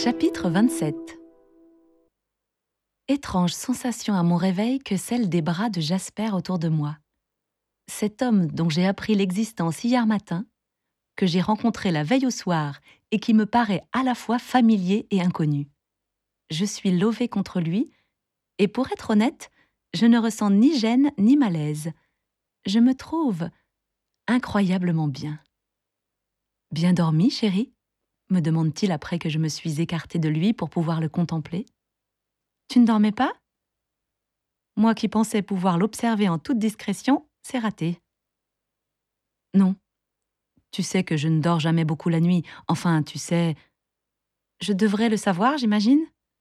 Chapitre 27. Étrange sensation à mon réveil que celle des bras de Jasper autour de moi. Cet homme dont j'ai appris l'existence hier matin, que j'ai rencontré la veille au soir et qui me paraît à la fois familier et inconnu. Je suis levée contre lui et pour être honnête, je ne ressens ni gêne ni malaise. Je me trouve incroyablement bien. « Bien dormi, chérie ?» me demande-t-il après que je me suis écartée de lui pour pouvoir le contempler. « Tu ne dormais pas ?» Moi qui pensais pouvoir l'observer en toute discrétion, c'est raté. « Non. Tu sais que je ne dors jamais beaucoup la nuit. Enfin, tu sais... » Je devrais le savoir, j'imagine ?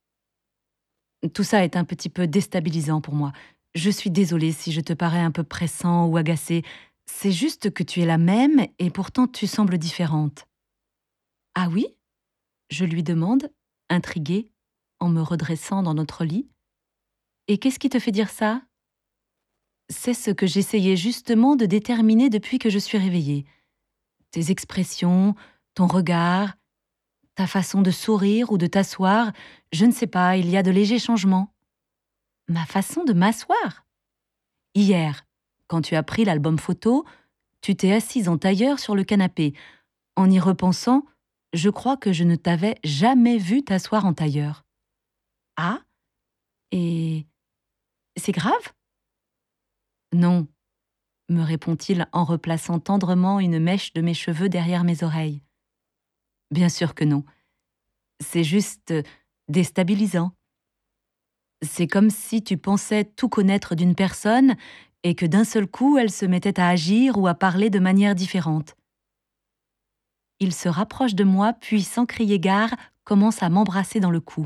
Tout ça est un petit peu déstabilisant pour moi. Je suis désolée si je te parais un peu pressant ou agacé. C'est juste que tu es la même et pourtant tu sembles différente. « Ah oui ?» je lui demande, intriguée, en me redressant dans notre lit. « Et qu'est-ce qui te fait dire ça ?» C'est ce que j'essayais justement de déterminer depuis que je suis réveillée. Tes expressions, ton regard, ta façon de sourire ou de t'asseoir, je ne sais pas, il y a de légers changements. Ma façon de m'asseoir ? Hier, quand tu as pris l'album photo, tu t'es assise en tailleur sur le canapé. En y repensant, je crois que je ne t'avais jamais vue t'asseoir en tailleur. Ah ? Et c'est grave ? Non, me répond-il en replaçant tendrement une mèche de mes cheveux derrière mes oreilles. Bien sûr que non. C'est juste déstabilisant. C'est comme si tu pensais tout connaître d'une personne et que d'un seul coup, elle se mettait à agir ou à parler de manière différente. Il se rapproche de moi, puis sans crier gare, commence à m'embrasser dans le cou.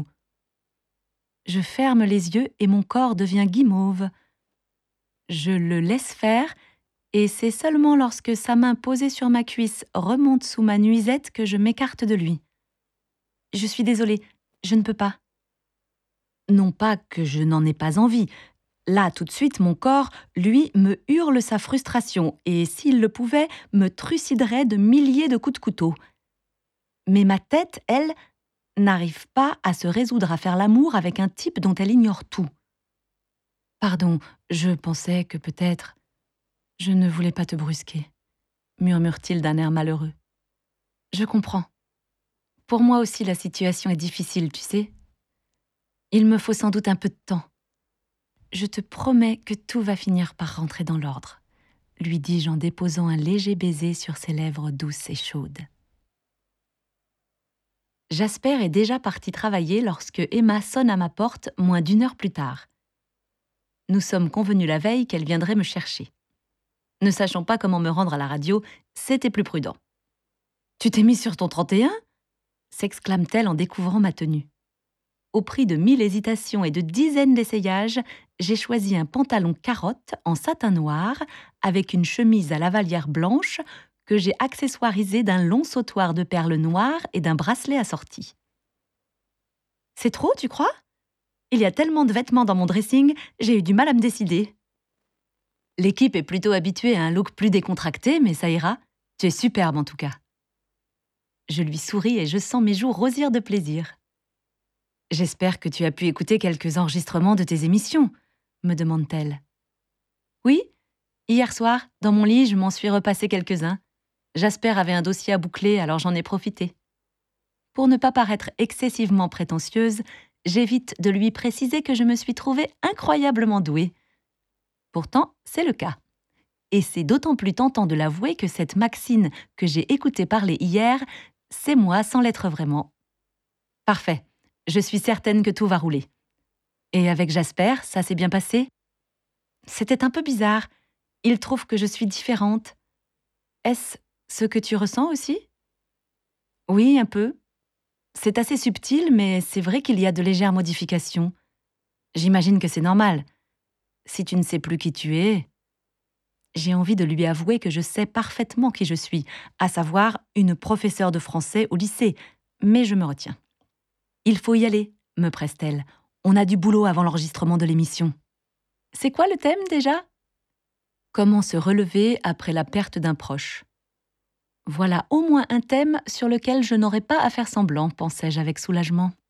Je ferme les yeux et mon corps devient guimauve. Je le laisse faire et c'est seulement lorsque sa main posée sur ma cuisse remonte sous ma nuisette que je m'écarte de lui. Je suis désolée, je ne peux pas. Non pas que je n'en ai pas envie. Là, tout de suite, mon corps, lui, me hurle sa frustration et, s'il le pouvait, me truciderait de milliers de coups de couteau. Mais ma tête, elle, n'arrive pas à se résoudre à faire l'amour avec un type dont elle ignore tout. Pardon, je pensais que peut-être... Je ne voulais pas te brusquer, murmure-t-il d'un air malheureux. Je comprends. Pour moi aussi, la situation est difficile, tu sais. Il me faut sans doute un peu de temps. Je te promets que tout va finir par rentrer dans l'ordre, lui dis-je en déposant un léger baiser sur ses lèvres douces et chaudes. Jasper est déjà parti travailler lorsque Emma sonne à ma porte moins d'1 heure plus tard. Nous sommes convenus la veille qu'elle viendrait me chercher. Ne sachant pas comment me rendre à la radio, c'était plus prudent. « Tu t'es mis sur ton 31 ?» s'exclame-t-elle en découvrant ma tenue. Au prix de 1000 hésitations et de dizaines d'essayages, j'ai choisi un pantalon carotte en satin noir avec une chemise à lavalière blanche que j'ai accessoirisée d'un long sautoir de perles noires et d'un bracelet assorti. « C'est trop, tu crois ? Il y a tellement de vêtements dans mon dressing, j'ai eu du mal à me décider. » L'équipe est plutôt habituée à un look plus décontracté, mais ça ira. Tu es superbe en tout cas. Je lui souris et je sens mes joues rosir de plaisir. « J'espère que tu as pu écouter quelques enregistrements de tes émissions, » me demande-t-elle. « Oui, hier soir, dans mon lit, je m'en suis repassé quelques-uns. Jasper avait un dossier à boucler, alors j'en ai profité. » Pour ne pas paraître excessivement prétentieuse, j'évite de lui préciser que je me suis trouvée incroyablement douée. Pourtant, c'est le cas. Et c'est d'autant plus tentant de l'avouer que cette Maxine que j'ai écoutée parler hier, c'est moi sans l'être vraiment. Parfait, je suis certaine que tout va rouler. Et avec Jasper, ça s'est bien passé ? C'était un peu bizarre. Il trouve que je suis différente. Est-ce ce que tu ressens aussi ? Oui, un peu. C'est assez subtil, mais c'est vrai qu'il y a de légères modifications. J'imagine que c'est normal. Si tu ne sais plus qui tu es... J'ai envie de lui avouer que je sais parfaitement qui je suis, à savoir une professeure de français au lycée, mais je me retiens. « Il faut y aller », me presse-t-elle. « On a du boulot avant l'enregistrement de l'émission. » C'est quoi le thème déjà ? Comment se relever après la perte d'un proche ? Voilà au moins un thème sur lequel je n'aurai pas à faire semblant, pensai-je avec soulagement.